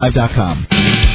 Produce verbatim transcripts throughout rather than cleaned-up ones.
live dot com.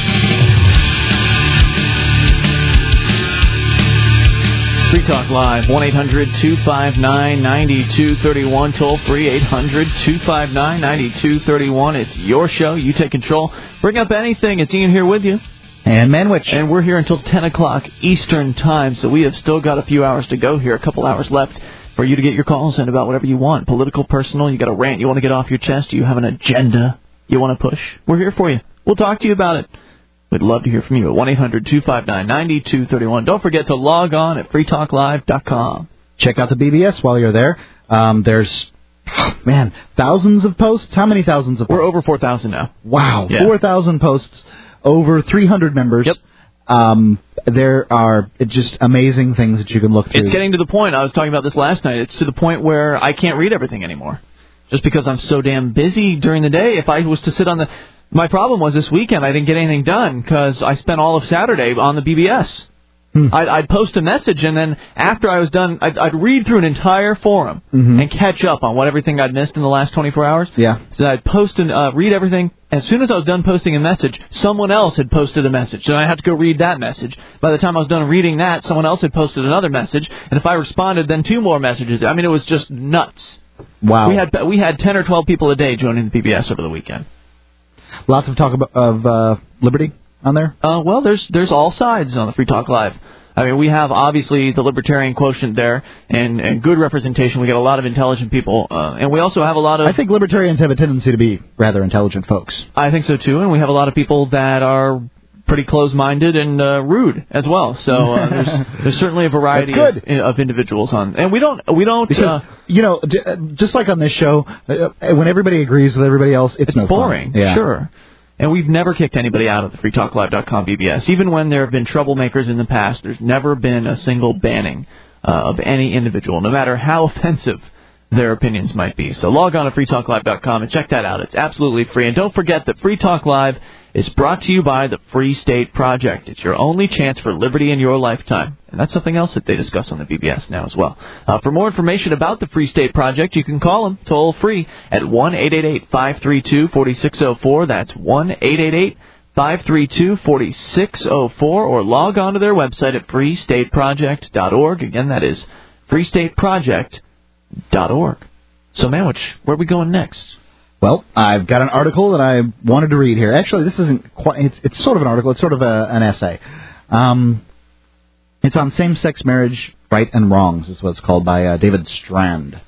Free Talk Live, one eight hundred two five nine nine two three one, toll free, eight hundred two five nine nine two three one. It's your show. You take control. Bring up anything. It's Ian here with you. And Manwich. And we're here until ten o'clock Eastern Time, so we have still got a few hours to go here, a couple hours left for you to get your calls in about whatever you want. Political, personal, you got a rant you want to get off your chest, you have an agenda you want to push. We're here for you. We'll talk to you about it. We'd love to hear from you at one eight hundred two five nine nine two three one. Don't forget to log on at free talk live dot com. Check out the B B S while you're there. Um, there's, oh, man, thousands of posts. How many thousands of posts? We're over four thousand now. Wow, yeah. four thousand posts, over three hundred members. Yep. Um, there are just amazing things that you can look through. It's getting to the point, I was talking about this last night, it's to the point where I can't read everything anymore. Just because I'm so damn busy during the day. If I was to sit on the... My problem was this weekend I didn't get anything done because I spent all of Saturday on the B B S. Hmm. I'd, I'd post a message, and then after I was done, I'd, I'd read through an entire forum mm-hmm. and catch up on what everything I'd missed in the last twenty-four hours. Yeah. So I'd post and uh, read everything. As soon as I was done posting a message, someone else had posted a message, and I had to go read that message. By the time I was done reading that, someone else had posted another message, and if I responded, then two more messages. I mean, it was just nuts. Wow. We had we had ten or twelve people a day joining the B B S over the weekend. Lots of talk about, of uh, liberty on there? Uh, well, there's there's all sides on the Free Talk Live. I mean, we have, obviously, the libertarian quotient there and, and good representation. We get a lot of intelligent people. Uh, and we also have a lot of... I think libertarians have a tendency to be rather intelligent folks. I think so, too. And we have a lot of people that are pretty close-minded and uh, rude as well. So uh, there's there's certainly a variety of, of individuals on. And we don't... we don't. Because, uh, you know, just like on this show, uh, when everybody agrees with everybody else, it's, it's no boring. fun. Yeah. Sure. And we've never kicked anybody out of the free talk live dot com B B S. Even when there have been troublemakers in the past, there's never been a single banning uh, of any individual, no matter how offensive their opinions might be. So log on to free talk live dot com and check that out. It's absolutely free. And don't forget that Free Talk Live is brought to you by the Free State Project. It's your only chance for liberty in your lifetime. And that's something else that they discuss on the B B S now as well. Uh, for more information about the Free State Project, you can call them toll free at one eight eight eight five three two four six zero four. That's one eight eight eight five three two four six zero four. Or log on to their website at free state project dot org. Again, that is free state project dot org. So, Manwich, where are we going next? Well, I've got an article that I wanted to read here. Actually, this isn't quite... It's, it's sort of an article. It's sort of a, an essay. Um... It's on same-sex marriage, right and wrongs, is what it's called, by uh, David Strand.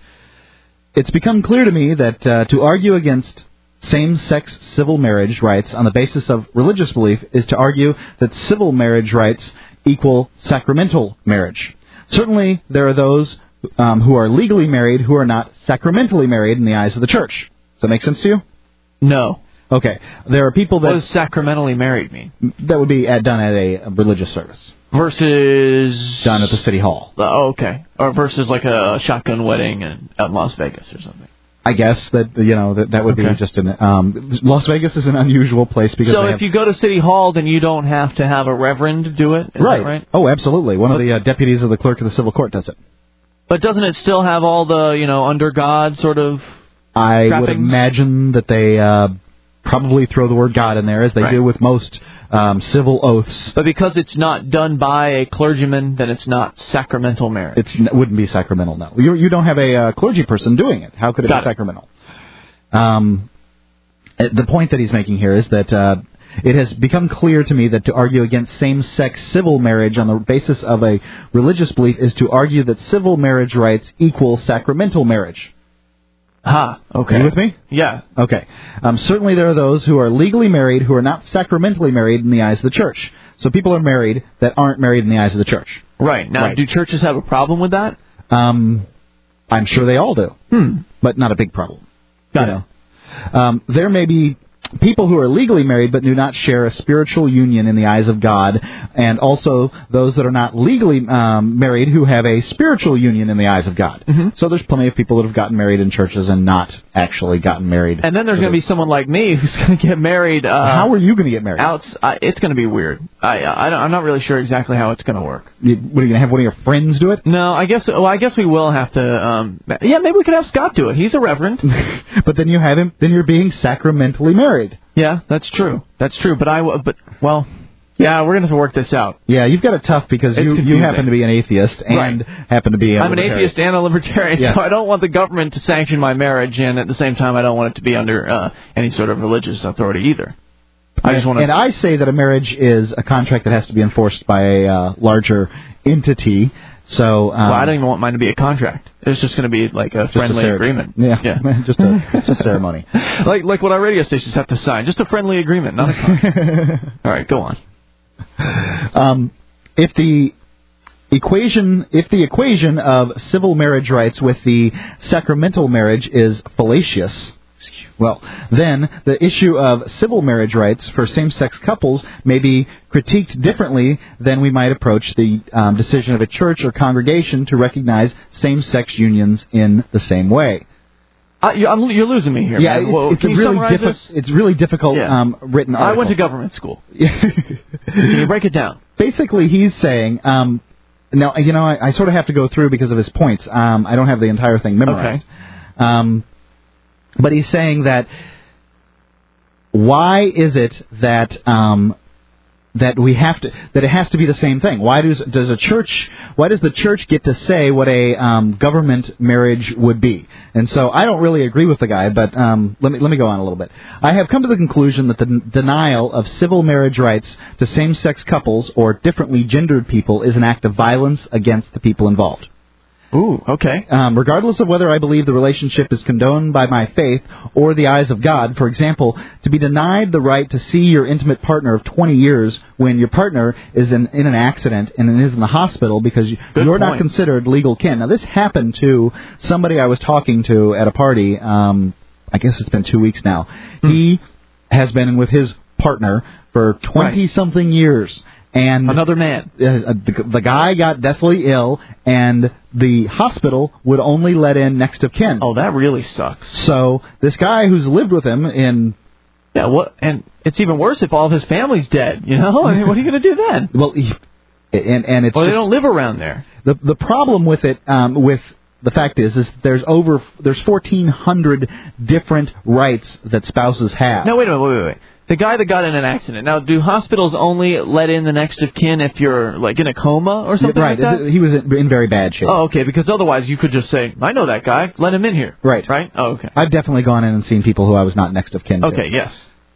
It's become clear to me that uh, to argue against same-sex civil marriage rights on the basis of religious belief is to argue that civil marriage rights equal sacramental marriage. Certainly, there are those um, who are legally married who are not sacramentally married in the eyes of the church. Does that make sense to you? No. Okay. There are people that... What does sacramentally married mean? That would be at, done at a, a religious service. Versus... Done at the city hall. Oh, okay. Or versus like a shotgun wedding in, in Las Vegas or something. I guess that, you know, that, that would okay. be just an... Um, Las Vegas is an unusual place because So if have, you go to City Hall, then you don't have to have a reverend do it? Is right. That right? Oh, absolutely. One but, of the uh, deputies of the clerk of the civil court does it. But doesn't it still have all the, you know, under God sort of I trappings? would imagine that they... Uh, probably throw the word God in there, as they right. do with most um, civil oaths. But because it's not done by a clergyman, then it's not sacramental marriage. It's, it wouldn't be sacramental, no. You, you don't have a uh, clergy person doing it. How could it Got be sacramental? Um, the point that he's making here is that uh, it has become clear to me that to argue against same-sex civil marriage on the basis of a religious belief is to argue that civil marriage rights equal sacramental marriage. Ah, okay. Are you with me? Yeah. Okay. Um, certainly there are those who are legally married who are not sacramentally married in the eyes of the church. So people are married that aren't married in the eyes of the church. Right. Now, right. do churches have a problem with that? Um, I'm sure they all do. Hmm. But not a big problem. Got you it. know. Um, there may be people who are legally married but do not share a spiritual union in the eyes of God, and also those that are not legally um, married who have a spiritual union in the eyes of God. Mm-hmm. So there's plenty of people that have gotten married in churches and not actually gotten married. And then there's going to be someone like me who's going to get married. Uh, how are you going to get married? Out, uh, it's going to be weird. I, I don't, I'm not really sure exactly how it's going to work. You, what, are you going to have one of your friends do it? No, I guess. Well, I guess we will have to. Um, yeah, maybe we could have Scott do it. He's a reverend. But then you have him. Then you're being sacramentally married. married. Yeah, that's true. That's true. But I, but well, yeah, we're gonna have to work this out. Yeah, you've got it tough because It's you, you confusing. happen to be an atheist and Right. happen to be a I'm an libertarian. atheist and a libertarian, Yeah. so I don't want the government to sanction my marriage, and at the same time, I don't want it to be under uh, any sort of religious authority either. I just want to. And I say that a marriage is a contract that has to be enforced by a uh, larger entity. So, um, well, I don't even want mine to be a contract. It's just going to be like a friendly a agreement. Yeah, yeah. just a just a ceremony. like like what our radio stations have to sign. Just a friendly agreement, not a contract. All right, go on. Um, if the equation if the equation of civil marriage rights with the sacramental marriage is fallacious, well, then the issue of civil marriage rights for same-sex couples may be critiqued differently than we might approach the um, decision of a church or congregation to recognize same-sex unions in the same way. Uh, you're, I'm, you're losing me here, Yeah, man. it's, Well, it's can a you really summarize diffi- this? it's really difficult Yeah. um, written article. I went to government school. Can you break it down? Basically, he's saying, um, now, you know, I, I sort of have to go through because of his points. Um, I don't have the entire thing memorized. Okay. Um, but he's saying that why is it that um, that we have to that it has to be the same thing? Why does does a church why does the church get to say what a um, government marriage would be? And so I don't really agree with the guy, but um, let me let me go on a little bit. I have come to the conclusion that the n- denial of civil marriage rights to same-sex couples or differently gendered people is an act of violence against the people involved. Ooh, okay. Um, regardless of whether I believe the relationship is condoned by my faith or the eyes of God, for example, to be denied the right to see your intimate partner of twenty years when your partner is in, in an accident and is in the hospital because you, you're not considered legal kin. Now, this happened to somebody I was talking to at a party. Um, I guess it's been two weeks now. Hmm. He has been with his partner for twenty-something right. years. And another man. Uh, the, the guy got deathly ill, and the hospital would only let in next of kin. Oh, that really sucks. So this guy who's lived with him in... Yeah, what? And it's even worse if all of his family's dead, you know? I mean, what are you going to do then? Well, he, and, and it's Well, they just, don't live around there. The the problem with it, um, with... The fact is, is there's over there's fourteen hundred different rights that spouses have. No, wait a minute, wait, wait, wait. The guy that got in an accident. Now, do hospitals only let in the next of kin if you're, like, in a coma or something yeah, right. like that? He was in very bad shape. Oh, okay, because otherwise you could just say, I know that guy, let him in here. Right. Right? Oh, okay. I've definitely gone in and seen people who I was not next of kin to. Okay, yes.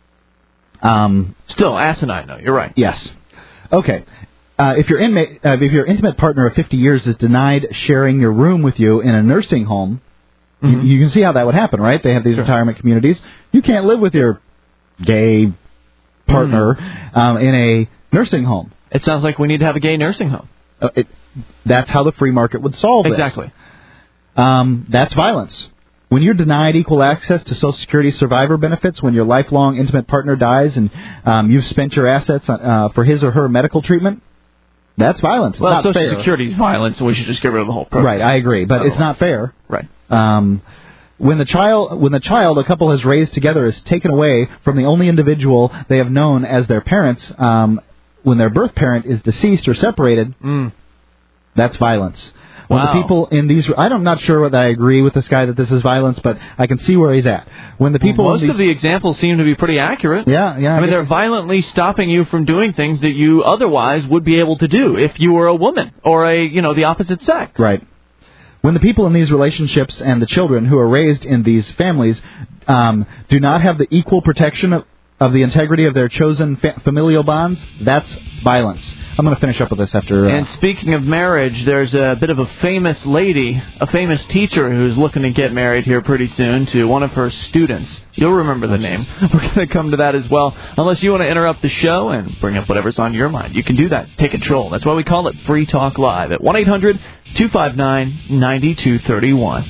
Um, Still, asinine, though. You're right. Yes. Okay. Uh, if your inmate, uh, if your intimate partner of fifty years is denied sharing your room with you in a nursing home, mm-hmm. you, you can see how that would happen, right? They have these sure. retirement communities. You can't live with your gay partner mm-hmm. um, in a nursing home. It sounds like we need to have a gay nursing home. Uh, it, that's how the free market would solve it. Exactly. Um, that's violence. When you're denied equal access to Social Security survivor benefits, when your lifelong intimate partner dies and um, you've spent your assets uh, for his or her medical treatment, that's violence. It's well, not Social fair. Security is violence, so we should just get rid of the whole program. Right, I agree, but it's not fair. Right. Um, when the child, when the child a couple has raised together is taken away from the only individual they have known as their parents, um, when their birth parent is deceased or separated, mm. that's violence. When wow. the people in these, I'm not sure whether I agree with this guy that this is violence, but I can see where he's at. When the people, well, most in these, of the examples seem to be pretty accurate. Yeah, yeah. I, I mean, they're violently stopping you from doing things that you otherwise would be able to do if you were a woman or a, you know, the opposite sex. Right. When the people in these relationships and the children who are raised in these families um, do not have the equal protection of, of the integrity of their chosen fa- familial bonds, that's violence. I'm going to finish up with this after... Uh, and speaking of marriage, there's a bit of a famous lady, a famous teacher who's looking to get married here pretty soon to one of her students. You'll remember the name. We're going to come to that as well. Unless you want to interrupt the show and bring up whatever's on your mind. You can do that. Take control. That's why we call it Free Talk Live at one eight hundred two five nine nine two three one.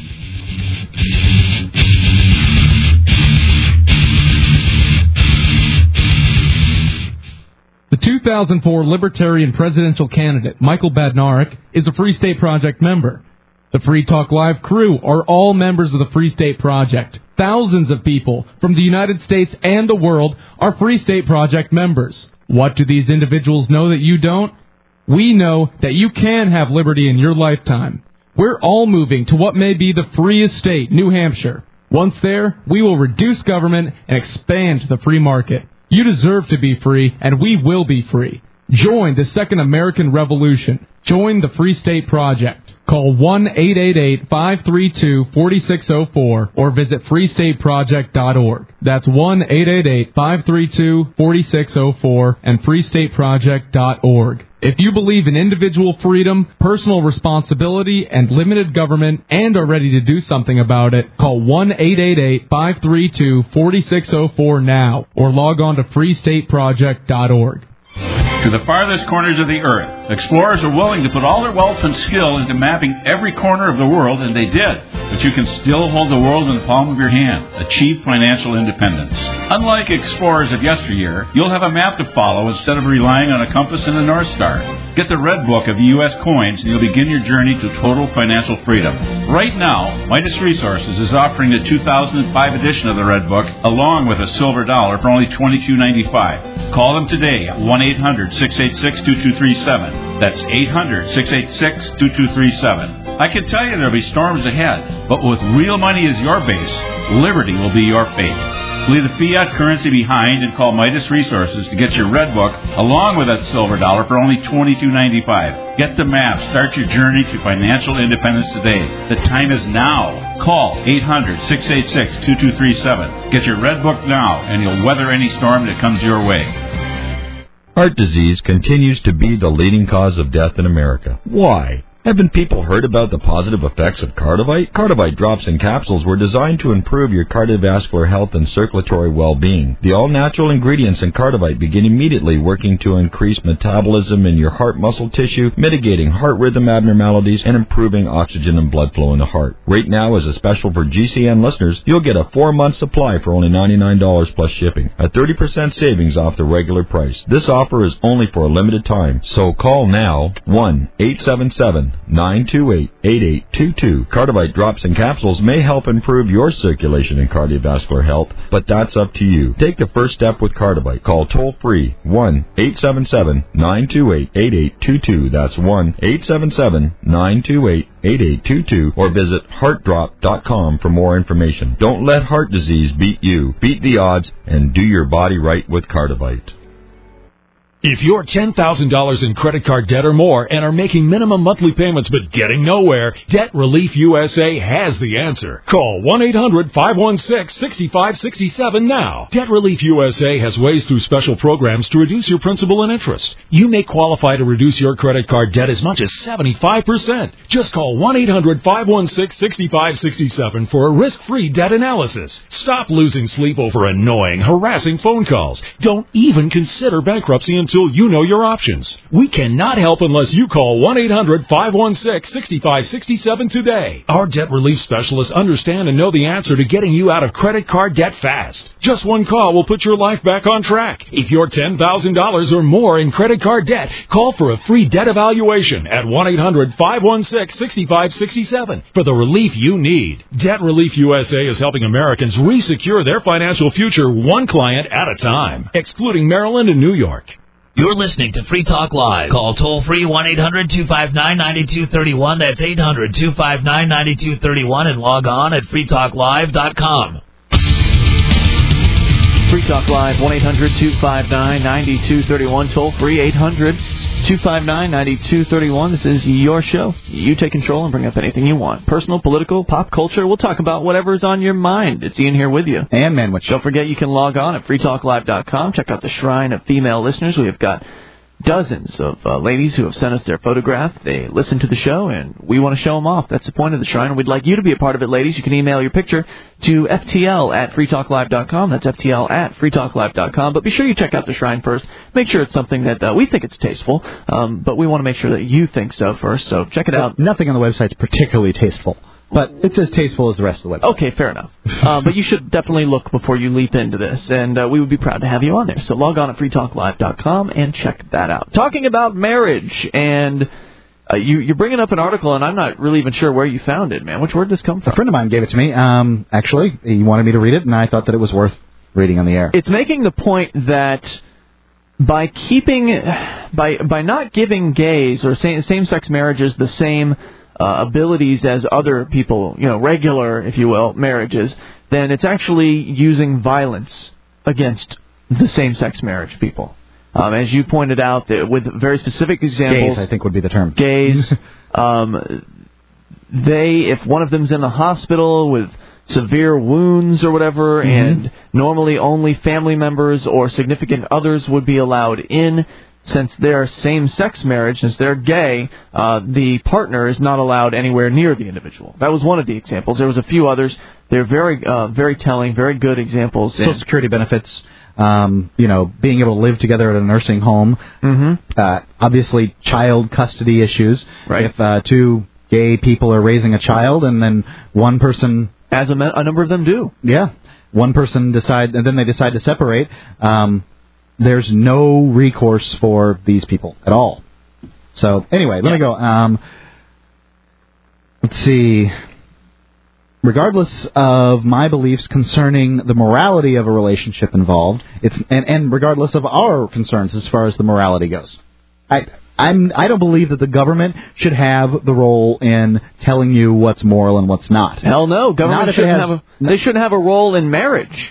The two thousand four Libertarian presidential candidate, Michael Badnarik, is a Free State Project member. The Free Talk Live crew are all members of the Free State Project. Thousands of people from the United States and the world are Free State Project members. What do these individuals know that you don't? We know that you can have liberty in your lifetime. We're all moving to what may be the freest state, New Hampshire. Once there, we will reduce government and expand the free market. You deserve to be free, and we will be free. Join the Second American Revolution. Join the Free State Project. Call one eight eight eight, five three two, four six zero four or visit free state project dot org. That's one eight eight eight, five three two, four six zero four and free state project dot org. If you believe in individual freedom, personal responsibility, and limited government, and are ready to do something about it, call one eight eight eight, five three two, four six zero four now or log on to free state project dot org. To the farthest corners of the earth, explorers are willing to put all their wealth and skill into mapping every corner of the world, and they did. But you can still hold the world in the palm of your hand. Achieve financial independence. Unlike explorers of yesteryear, you'll have a map to follow instead of relying on a compass and a North Star. Get the Red Book of U S coins, and you'll begin your journey to total financial freedom. Right now, Midas Resources is offering the two thousand five edition of the Red Book, along with a silver dollar, for only twenty-two ninety-five. Call them today at one eight hundred, six eight six, two two three seven. That's eight hundred, six eight six, two two three seven. I can tell you there'll be storms ahead, but with real money as your base, liberty will be your fate. Leave the fiat currency behind and call Midas Resources to get your Red Book along with that silver dollar for only twenty-two ninety-five. Get the map. Start your journey to financial independence today. The time is now. Call eight hundred, six eight six, two two three seven. Get your Red Book now, and you'll weather any storm that comes your way. Heart disease continues to be the leading cause of death in America. Why? Haven't people heard about the positive effects of Cardivite? Cardivite drops and capsules were designed to improve your cardiovascular health and circulatory well-being. The all-natural ingredients in Cardivite begin immediately working to increase metabolism in your heart muscle tissue, mitigating heart rhythm abnormalities, and improving oxygen and blood flow in the heart. Right now, as a special for G C N listeners, you'll get a four-month supply for only ninety-nine dollars plus shipping, a thirty percent savings off the regular price. This offer is only for a limited time, so call now, one eight seven seven, nine two eight, eight eight two two. Cardivite drops and capsules may help improve your circulation and cardiovascular health, but that's up to you. Take the first step with Cardivite. Call toll-free one eight seven seven, nine two eight, eight eight two two. That's one eight seven seven, nine two eight, eight eight two two or visit heart drop dot com for more information. Don't let heart disease beat you. Beat the odds and do your body right with Cardivite. If you're ten thousand dollars in credit card debt or more and are making minimum monthly payments but getting nowhere, Debt Relief U S A has the answer. Call one eight hundred, five one six, six five six seven now. Debt Relief U S A has ways through special programs to reduce your principal and interest. You may qualify to reduce your credit card debt as much as seventy-five percent. Just call one eight hundred, five one six, six five six seven for a risk-free debt analysis. Stop losing sleep over annoying, harassing phone calls. Don't even consider bankruptcy until you know your options. We cannot help unless you call one eight hundred, five one six, six five six seven today. Our debt relief specialists understand and know the answer to getting you out of credit card debt fast. Just one call will put your life back on track. If you're ten thousand dollars or more in credit card debt, call for a free debt evaluation at one eight hundred, five one six, six five six seven for the relief you need. Debt Relief U S A is helping Americans re-secure their financial future one client at a time, excluding Maryland and New York. You're listening to Free Talk Live. Call toll-free one eight hundred, two five nine, nine two three one. That's eight hundred, two five nine, nine two three one and log on at free talk live dot com. Free Talk Live, one eight hundred, two five nine, nine two three one. Toll-free, eight hundred, two five nine, nine two three one. This is your show. You take control and bring up anything you want. Personal, political, pop culture. We'll talk about whatever's on your mind. It's Ian here with you. And Manwich. Don't forget you can log on at free talk live dot com. Check out the Shrine of Female Listeners. We have got dozens of uh, ladies who have sent us their photograph. They listen to the show, and we want to show them off. That's the point of the Shrine, and we'd like you to be a part of it, ladies. You can email your picture to F T L at free talk live dot com. That's F T L at free talk live dot com. But be sure you check out the Shrine first. Make sure it's something that uh, we think it's tasteful, um, but we want to make sure that you think so first. So check it out. Nothing on the website's particularly tasteful, but it's as tasteful as the rest of the website. Okay, fair enough. uh, but you should definitely look before you leap into this, and uh, we would be proud to have you on there. So log on at free talk live dot com and check that out. Talking about marriage, and uh, you, you're bringing up an article, and I'm not really even sure where you found it, man. Which word did this come from? A friend of mine gave it to me. Um, actually, he wanted me to read it, and I thought that it was worth reading on the air. It's making the point that by keeping, by by not giving gays or same, same-sex marriages the same Uh, abilities as other people, you know, regular, if you will, marriages, then it's actually using violence against the same-sex marriage people. Um, as you pointed out, with very specific examples... Gays, I think, would be the term. Gays, um, they, if one of them's in the hospital with severe wounds or whatever, mm-hmm. and normally only family members or significant others would be allowed in, since they're same-sex marriage, since they're gay, uh, the partner is not allowed anywhere near the individual. That was one of the examples. There was a few others. They're very, uh, very telling, very good examples. Social Security benefits, um, you know, being able to live together at a nursing home. Mm-hmm. Uh, obviously, child custody issues. Right. If uh, two gay people are raising a child, and then one person, as a, a number of them do, yeah, one person decide, and then they decide to separate. Um, There's no recourse for these people at all. So, anyway, let yeah. me go. Um, let's see. Regardless of my beliefs concerning the morality of a relationship involved, it's and, and regardless of our concerns as far as the morality goes, I I'm I don't believe that the government should have the role in telling you what's moral and what's not. Hell no, government shouldn't has, have a, they shouldn't have a role in marriage.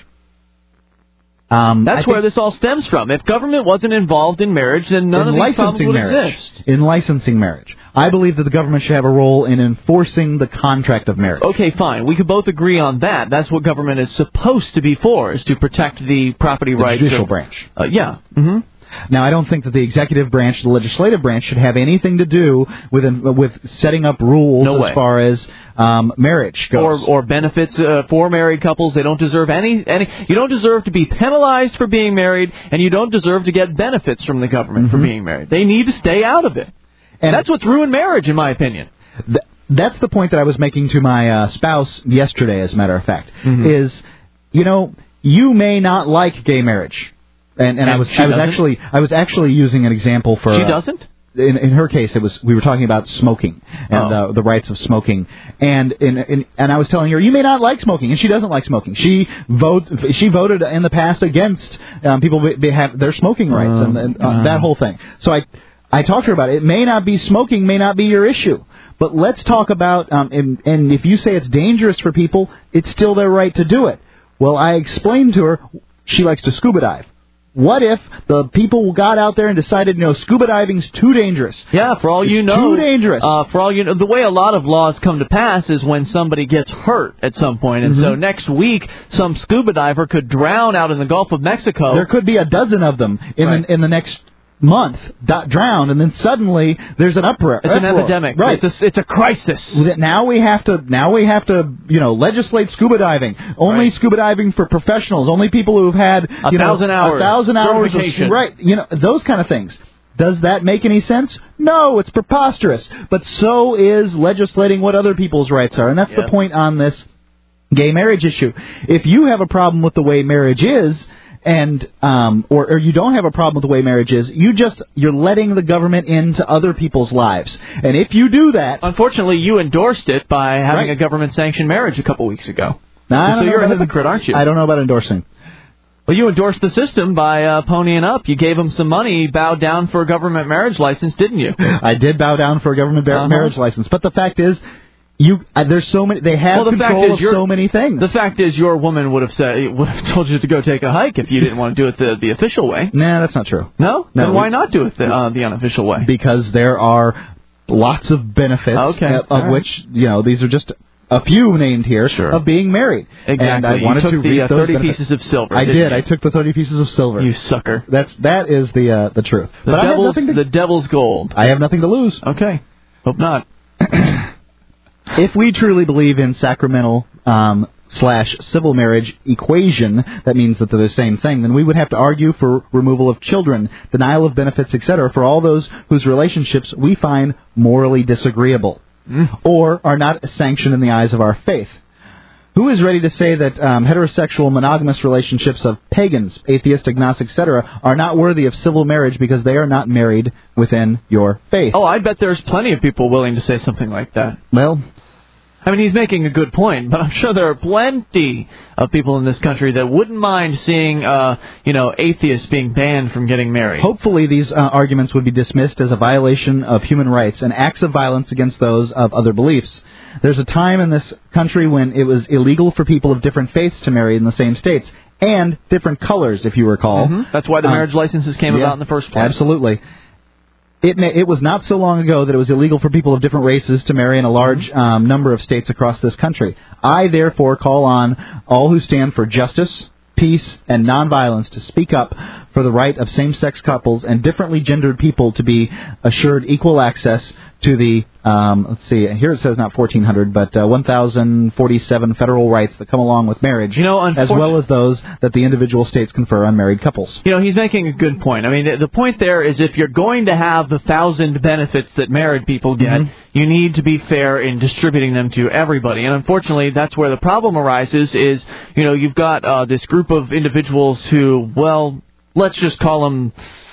Um, That's where this all stems from. If government wasn't involved in marriage, then none of these problems would marriage, exist. In licensing marriage. I believe that the government should have a role in enforcing the contract of marriage. Okay, fine. We could both agree on that. That's what government is supposed to be for, is to protect the property the rights. The judicial of, branch. Uh, yeah. Mm-hmm. Now, I don't think that the executive branch, the legislative branch, should have anything to do with with setting up rules no as way. far as um, marriage goes. Or, or benefits uh, for married couples. They don't deserve any, any... You don't deserve to be penalized for being married, and you don't deserve to get benefits from the government mm-hmm. for being married. They need to stay out of it. And that's what's ruined marriage, in my opinion. Th- that's the point that I was making to my uh, spouse yesterday, as a matter of fact, mm-hmm. is, you know, you may not like gay marriage. And, and, and I was I was doesn't? actually I was actually using an example for she uh, doesn't. In, in her case, it was we were talking about smoking and oh. uh, the rights of smoking, and in, in, and I was telling her you may not like smoking, and she doesn't like smoking. She vote she voted in the past against um, people be, be have their smoking rights uh, and, and uh, uh. that whole thing. So I I talked to her about it. It may not be smoking, may not be your issue, but let's talk about um, and, and if you say it's dangerous for people, it's still their right to do it. Well, I explained to her she likes to scuba dive. What if the people got out there and decided, you know, scuba diving's too dangerous? Yeah, for all it's you know, too dangerous. Uh, for all you know, the way a lot of laws come to pass is when somebody gets hurt at some point, and mm-hmm. so next week some scuba diver could drown out in the Gulf of Mexico. There could be a dozen of them in right. the, in the next month got drowned, and then suddenly there's an uproar. It's an epidemic. Right. It's a, it's a crisis. Now we have to now we have to you know legislate scuba diving. Only right. scuba diving for professionals. Only people who've had a you thousand know, hours. A thousand hours. Of, right. You know those kind of things. Does that make any sense? No, it's preposterous. But so is legislating what other people's rights are, and that's yeah. the point on this gay marriage issue. If you have a problem with the way marriage is. And um, or, or you don't have a problem with the way marriage is, you just you're letting the government into other people's lives. And if you do that, unfortunately, you endorsed it by having right. a government-sanctioned marriage a couple weeks ago. Now, so you're a hypocrite, aren't you? I don't know about endorsing. Well, you endorsed the system by uh, ponying up. You gave them some money, bowed down for a government marriage license, didn't you? I did bow down for a government bar- uh-huh. marriage license, but the fact is. You, uh, there's so many. They have well, the control fact is of your, so many things. The fact is, your woman would have said, would have told you to go take a hike if you didn't want to do it the, the official way. Nah, that's not true. No, no then we, why not do it the, uh, the unofficial way? Because there are lots of benefits, okay. uh, of right. which you know these are just a few named here sure. of being married. Exactly. And I you wanted took to the read uh, those thirty benefits. pieces of silver. I did. You? I took the thirty pieces of silver. You sucker. That's that is the uh, the truth. The but devil's I have to, the devil's gold. I have nothing to lose. Okay. Hope not. If we truly believe in sacramental um, slash civil marriage equation, that means that they're the same thing, then we would have to argue for removal of children, denial of benefits, et cetera, for all those whose relationships we find morally disagreeable mm. or are not sanctioned in the eyes of our faith. Who is ready to say that um, heterosexual monogamous relationships of pagans, atheists, agnostics, et cetera, are not worthy of civil marriage because they are not married within your faith? Oh, I bet there's plenty of people willing to say something like that. Well, I mean, he's making a good point, but I'm sure there are plenty of people in this country that wouldn't mind seeing, uh, you know, atheists being banned from getting married. Hopefully these uh, arguments would be dismissed as a violation of human rights and acts of violence against those of other beliefs. There's a time in this country when it was illegal for people of different faiths to marry in the same states, and different colors, if you recall. Mm-hmm. That's why the um, marriage licenses came yeah, about in the first place. Absolutely. It, may, it was not so long ago that it was illegal for people of different races to marry in a large um, number of states across this country. I, therefore, call on all who stand for justice, peace, and nonviolence to speak up for the right of same-sex couples and differently gendered people to be assured equal access to the, um, let's see, here it says not fourteen hundred, but uh, one thousand forty-seven federal rights that come along with marriage, you know, as well as those that the individual states confer on married couples. You know, he's making a good point. I mean, the point there is if you're going to have the thousand benefits that married people get, mm-hmm. you need to be fair in distributing them to everybody. And unfortunately, that's where the problem arises is, you know, you've got uh, this group of individuals who, well, let's just call them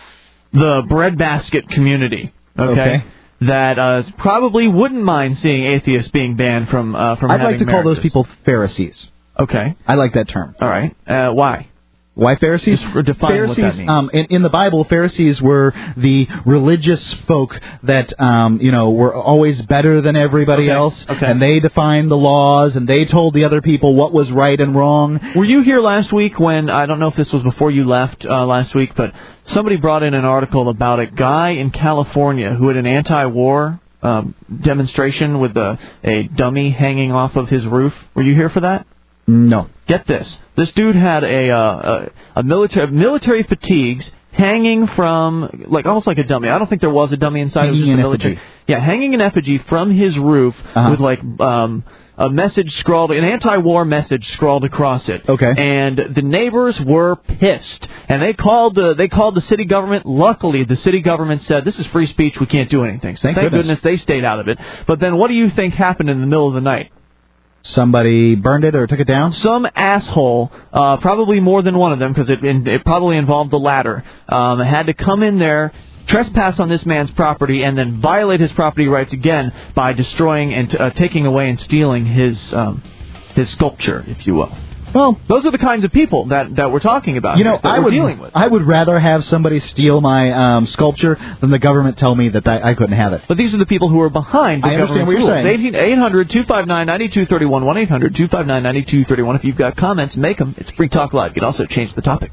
the breadbasket community, okay? okay. That uh, probably wouldn't mind seeing atheists being banned from uh, from I'd having like to marriages. call those people Pharisees. Okay. I like that term. All right. Uh, why? Why Pharisees? Just define Pharisees, what that means. Um, in, in the Bible, Pharisees were the religious folk that, um, you know, were always better than everybody okay. else. Okay. And they defined the laws, and they told the other people what was right and wrong. Were you here last week when, I don't know if this was before you left uh, last week, but somebody brought in an article about a guy in California who had an anti-war um, demonstration with a, a dummy hanging off of his roof? Were you here for that? No. Get this. This dude had a uh, a, a military military fatigues hanging from, like, almost like a dummy. I don't think there was a dummy inside. Hanging it was just an a military. effigy. Yeah, hanging an effigy from his roof uh-huh. with, like, um, a message scrawled, an anti-war message scrawled across it. Okay. And the neighbors were pissed, and they called the they called the city government. Luckily, the city government said, "This is free speech. We can't do anything." So thank, thank goodness. goodness they stayed out of it. But then, what do you think happened in the middle of the night? Somebody burned it or took it down? Some asshole, uh, probably more than one of them, because it, it probably involved the latter, um, had to come in there, trespass on this man's property, and then violate his property rights again by destroying and uh, taking away and stealing his um, his sculpture, if you will. Well, those are the kinds of people that, that we're talking about. You know, that I we're would dealing with. I would rather have somebody steal my um, sculpture than the government tell me that I, I couldn't have it. But these are the people who are behind the I understand what government's you're rules. saying. eight hundred two five nine nine two three one, one eight hundred two five nine nine two three one. If you've got comments, make them. It's Free Talk Live. You can also change the topic.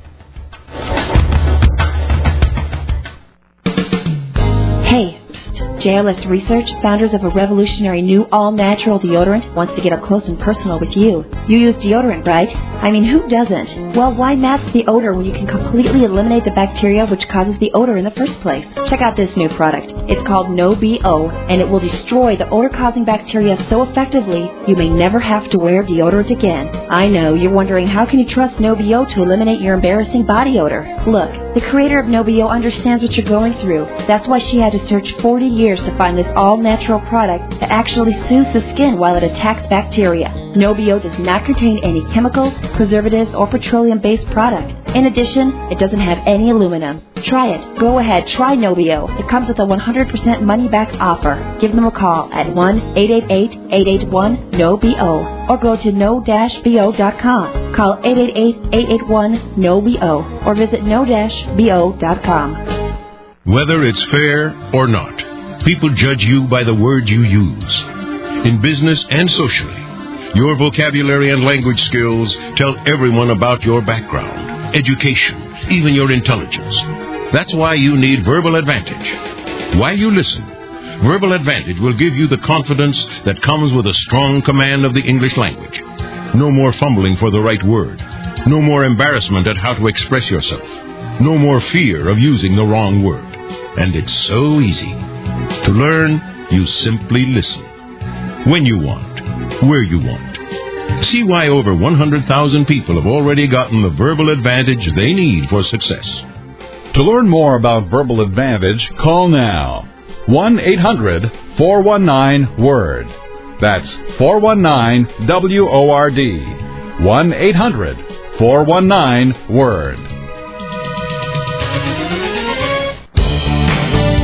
Hey, J L S Research, founders of a revolutionary new all-natural deodorant, wants to get up close and personal with you. You use deodorant, right? I mean, who doesn't? Well, why mask the odor when you can completely eliminate the bacteria which causes the odor in the first place? Check out this new product. It's called No B O, and it will destroy the odor-causing bacteria so effectively you may never have to wear deodorant again. I know, you're wondering, how can you trust No B O to eliminate your embarrassing body odor? Look, the creator of No B O understands what you're going through. That's why she had to search forty years to find this all-natural product that actually soothes the skin while it attacks bacteria. No B O does not contain any chemicals, preservatives, or petroleum-based product. In addition, it doesn't have any aluminum. Try it. Go ahead, try No B O. It comes with a one hundred percent money-back offer. Give them a call at one eight eight eight, eight eight one, N O B O or go to no dash b o dot com. Call eight eight eight, eight eight one, N O B O or visit no dash b o dot com. Whether it's fair or not, people judge you by the words you use. In business and socially, your vocabulary and language skills tell everyone about your background, education, even your intelligence. That's why you need Verbal Advantage. While you listen, Verbal Advantage will give you the confidence that comes with a strong command of the English language. No more fumbling for the right word. No more embarrassment at how to express yourself. No more fear of using the wrong word. And it's so easy. To learn, you simply listen. When you want, where you want. See why over one hundred thousand people have already gotten the Verbal Advantage they need for success. To learn more about Verbal Advantage, call now. one eight hundred, four one nine, WORD. That's four one nine, W O R D. one eight hundred, four one nine, WORD.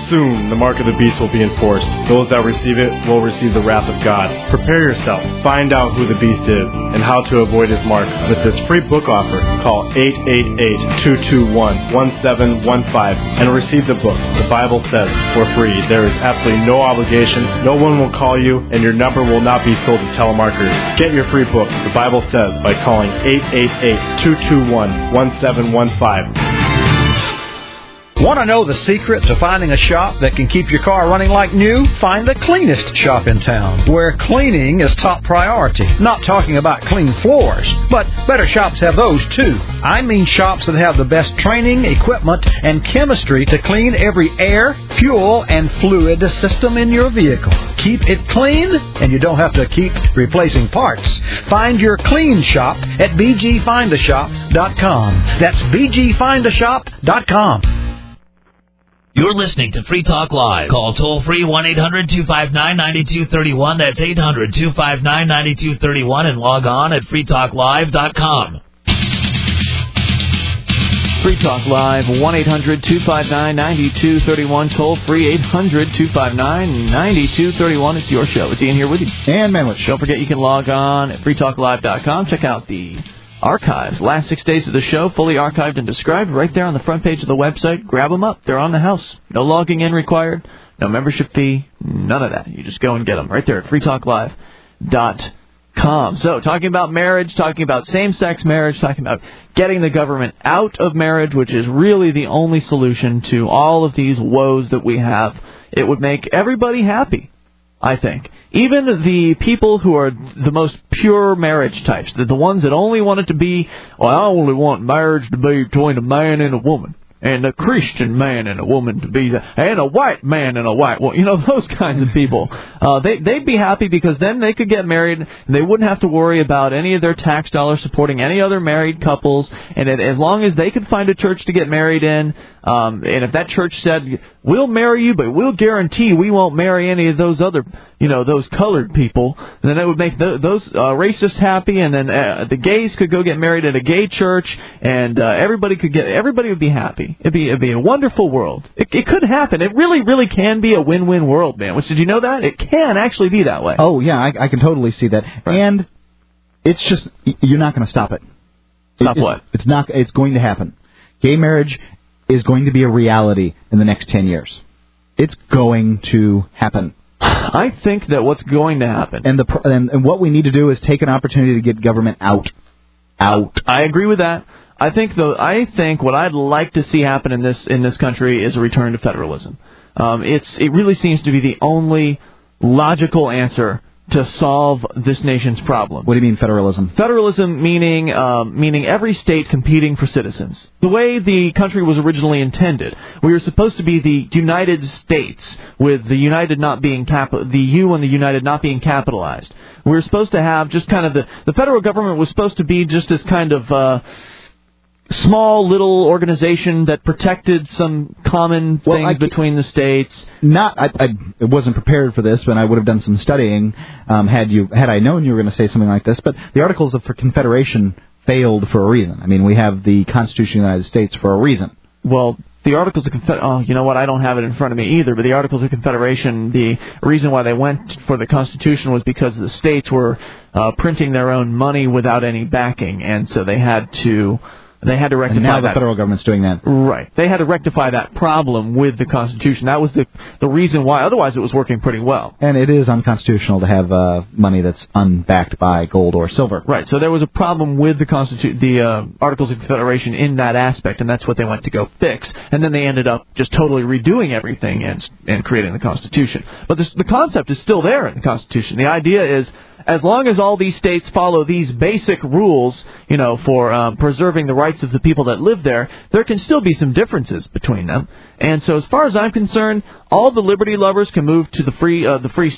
Soon, the mark of the beast will be enforced. Those that receive it will receive the wrath of God. Prepare yourself. Find out who the beast is and how to avoid his mark. With this free book offer, call eight eight eight, two two one, one seven one five and receive the book. The Bible says for free. There is absolutely no obligation. No one will call you, and your number will not be sold to telemarketers. Get your free book, The Bible Says, by calling eight eight eight, two two one, one seven one five. Want to know the secret to finding a shop that can keep your car running like new? Find the cleanest shop in town, where cleaning is top priority. Not talking about clean floors, but better shops have those too. I mean shops that have the best training, equipment, and chemistry to clean every air, fuel, and fluid system in your vehicle. Keep it clean, and you don't have to keep replacing parts. Find your clean shop at b g find a shop dot com. That's b g find a shop dot com. You're listening to Free Talk Live. Call toll-free one eight hundred two five nine nine two three one. That's eight hundred two five nine nine two three one and log on at free talk live dot com. Free Talk Live, one eight hundred two five nine nine two three one. Toll-free, eight hundred two five nine nine two three one. It's your show. It's Ian here with you. And Manwich. Don't forget you can log on at free talk live dot com. Check out the archives. Last six days of the show, fully archived and described, right there on the front page of the website. Grab them up. They're on the house. No logging in required. No membership fee. None of that. You just go and get them right there at free talk live dot com. So, talking about marriage, talking about same-sex marriage, talking about getting the government out of marriage, which is really the only solution to all of these woes that we have. It would make everybody happy, I think. Even the people who are the most pure marriage types, the, the ones that only want it to be, well, I only want marriage to be between a man and a woman, and a Christian man and a woman to be, the, and a white man and a white woman. You know, those kinds of people. Uh, they, they'd be happy because then they could get married, and they wouldn't have to worry about any of their tax dollars supporting any other married couples, and it, as long as they could find a church to get married in, Um, and if that church said, we'll marry you, but we'll guarantee we won't marry any of those other, you know, those colored people, then that would make the, those uh, racists happy, and then uh, the gays could go get married at a gay church, and uh, everybody could get, everybody would be happy. It'd be, it'd be a wonderful world. It, it could happen. It really, really can be a win-win world, man. Which, did you know that? It can actually be that way. Oh, yeah, I, I can totally see that. Right. And it's just, you're not going to stop it. Stop it, what? It's, it's not, it's going to happen. Gay marriage is going to be a reality in the next ten years. It's going to happen. I think that what's going to happen, and the and, and what we need to do is take an opportunity to get government out, out. I agree with that. I think though. I think what I'd like to see happen in this in this country is a return to federalism. Um, it's it really seems to be the only logical answer to solve this nation's problems. What do you mean federalism? Federalism meaning um, meaning every state competing for citizens. The way the country was originally intended, we were supposed to be the United States, with the United not being cap- the U and the United not being capitalized. We were supposed to have just kind of the the federal government was supposed to be just this kind of uh, small little organization that protected some common well, things I, between the states. Not, I, I wasn't prepared for this, but I would have done some studying um, had you had I known you were going to say something like this. But the Articles of Confederation failed for a reason. I mean, we have the Constitution of the United States for a reason. Well, the Articles of Confederation, oh, you know what, I don't have it in front of me either, but the Articles of Confederation, the reason why they went for the Constitution was because the states were uh, printing their own money without any backing, and so they had to... They had to rectify and now that. the federal government's doing that. Right. They had to rectify that problem with the Constitution. That was the the reason why. Otherwise, it was working pretty well. And it is unconstitutional to have uh, money that's unbacked by gold or silver. Right. So there was a problem with the Constitu- the uh, Articles of Confederation in that aspect, and that's what they went to go fix. And then they ended up just totally redoing everything and and creating the Constitution. But this, the concept is still there in the Constitution. The idea is, as long as all these states follow these basic rules, you know, for um, preserving the rights of the people that live there, there can still be some differences between them. And so, as far as I'm concerned, all the liberty lovers can move to the free uh, the free state.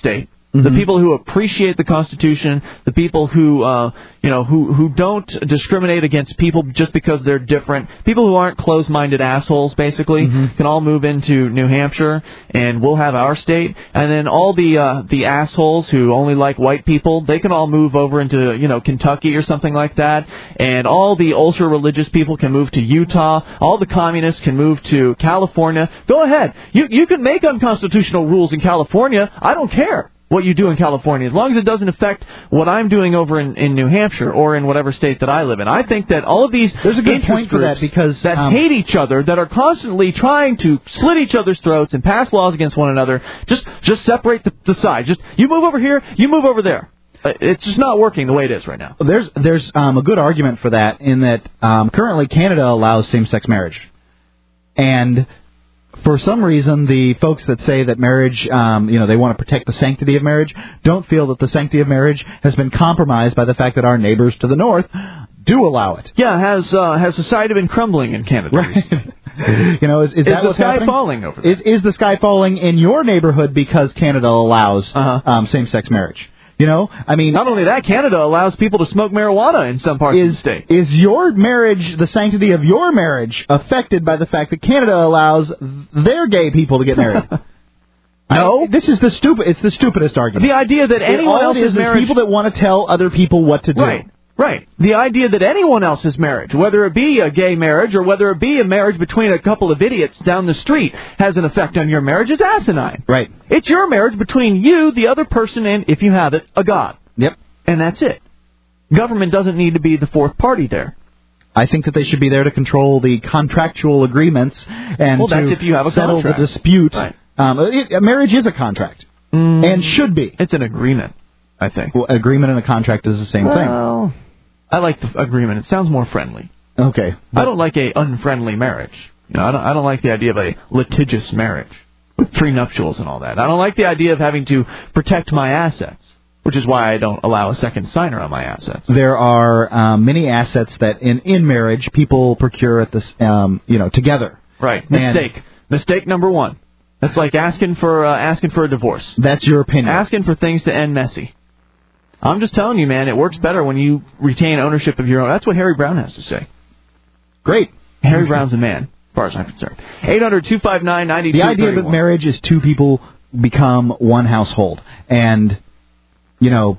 The people who appreciate the Constitution, the people who, uh, you know, who who don't discriminate against people just because they're different, people who aren't closed-minded assholes, basically, mm-hmm. can all move into New Hampshire, and we'll have our state. And then all the uh, the assholes who only like white people, they can all move over into, you know, Kentucky or something like that. And all the ultra-religious people can move to Utah. All the communists can move to California. Go ahead. You you can make unconstitutional rules in California. I don't care what you do in California, as long as it doesn't affect what I'm doing over in, in New Hampshire or in whatever state that I live in. I think that all of these There's a good interest point for that groups because that um, hate each other, that are constantly trying to slit each other's throats and pass laws against one another, just just separate the, the side. Just you move over here, you move over there. It's just not working the way it is right now. There's there's um, a good argument for that in that um, currently Canada allows same-sex marriage, and for some reason, the folks that say that marriage, um, you know, they want to protect the sanctity of marriage, don't feel that the sanctity of marriage has been compromised by the fact that our neighbors to the north do allow it. Yeah, has uh, has society been crumbling in Canada? Right. You know, is, is, is that the what's sky happening? falling over there? Is is the sky falling in your neighborhood because Canada allows uh-huh. um, same-sex marriage? You know, I mean, not only that, Canada allows people to smoke marijuana in some parts is, of the state. Is your marriage, the sanctity of your marriage, affected by the fact that Canada allows their gay people to get married? No, this is the stupid. It's the stupidest argument. The idea that anyone else's else's marriage, people that want to tell other people what to do. Right. Right. The idea that anyone else's marriage, whether it be a gay marriage or whether it be a marriage between a couple of idiots down the street, has an effect on your marriage is asinine. Right. It's your marriage between you, the other person, and, if you have it, a God. Yep. And that's it. Government doesn't need to be the fourth party there. I think that they should be there to control the contractual agreements and well, to that's if you have a settle contract. the dispute. Right. Um, it, a marriage is a contract mm, and should be. It's an agreement, I think. Well, agreement and a contract is the same well, thing. I like the agreement. It sounds more friendly. Okay. I don't like a unfriendly marriage. You know, I don't. I don't like the idea of a litigious marriage with prenuptials and all that. I don't like the idea of having to protect my assets, which is why I don't allow a second signer on my assets. There are um, many assets that in, in marriage people procure at this, um, you know, together. Right. Mistake. And Mistake number one. That's like asking for uh, asking for a divorce. That's your opinion. Asking for things to end messy. I'm just telling you, man, it works better when you retain ownership of your own. That's what Harry Brown has to say. Great. Harry Brown's a man, as far as I'm concerned. eight hundred two five nine nine two three one. The idea that marriage is two people become one household. And, you know,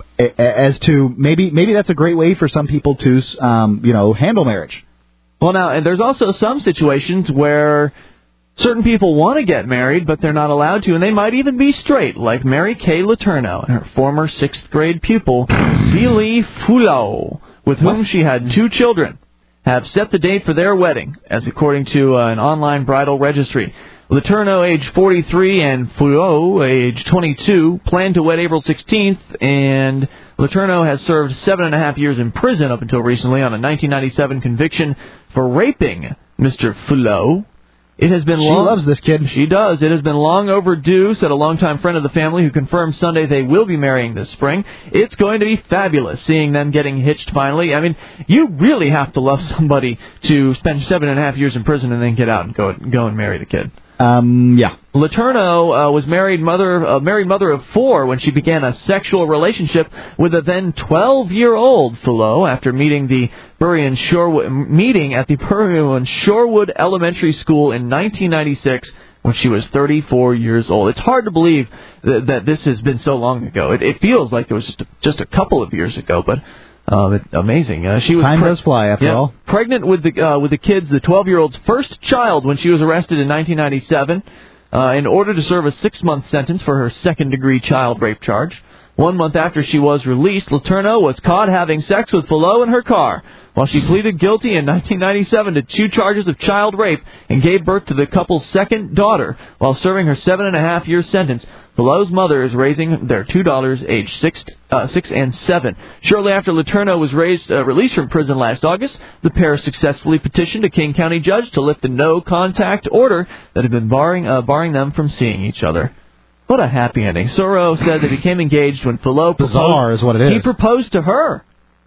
as to maybe maybe that's a great way for some people to, um, you know, handle marriage. Well, now, and there's also some situations where certain people want to get married, but they're not allowed to, and they might even be straight, like Mary Kay Letourneau and her former sixth grade pupil, Billy Fulot, with whom she had two children, have set the date for their wedding, as according to uh, an online bridal registry. Letourneau, age forty-three, and Fulot, age twenty-two, plan to wed April sixteenth, and Letourneau has served seven and a half years in prison up until recently on a nineteen ninety-seven conviction for raping Mister Fulot. It has been she long. She loves this kid. She does. It has been long overdue, said a longtime friend of the family who confirmed Sunday they will be marrying this spring. It's going to be fabulous seeing them getting hitched finally. I mean, you really have to love somebody to spend seven and a half years in prison and then get out and go go and marry the kid. Um, yeah. Letourneau uh, was married mother, a married mother of four when she began a sexual relationship with a then twelve-year-old Fulot after meeting the Bury and Shorewood meeting at the Bury and Shorewood Elementary School in nineteen ninety-six when she was thirty-four years old. It's hard to believe that, that this has been so long ago. It, it feels like it was just a, just a couple of years ago, but. Uh, it, amazing. Uh, she was Time pre- does fly, after yeah, all. Pregnant with the uh, with the kids, the twelve-year-old's first child, when she was arrested in nineteen ninety-seven, uh, in order to serve a six-month sentence for her second-degree child rape charge. One month after she was released, Letourneau was caught having sex with Fulot in her car, while she pleaded guilty in nineteen ninety-seven to two charges of child rape and gave birth to the couple's second daughter while serving her seven-and-a-half-year sentence. Fulot's mother is raising their two daughters, aged six, uh, six and seven. Shortly after Letourneau was raised, uh, released from prison last August, the pair successfully petitioned a King County judge to lift the no-contact order that had been barring uh, barring them from seeing each other. What a happy ending. Soro said they became engaged when Fulot proposed. Bizarre is what it is. He proposed to her.